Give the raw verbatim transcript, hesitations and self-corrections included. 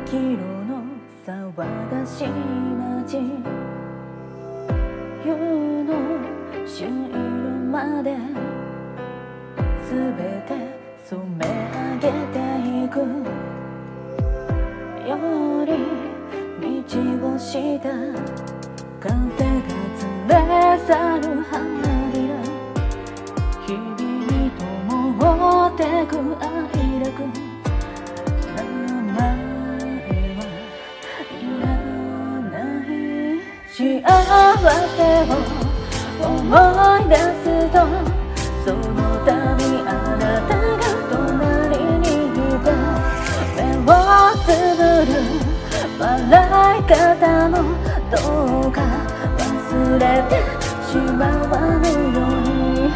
黄色の騒がしい街、夜の朱色まで全て染め上げていく。夜に道をした風が連れ去る花びら、日々に灯ってく愛楽、名前はいらない。幸せを思い出すと、その度あなたが隣にいて、目をつぶる笑い方もどうか忘れてしまわぬように。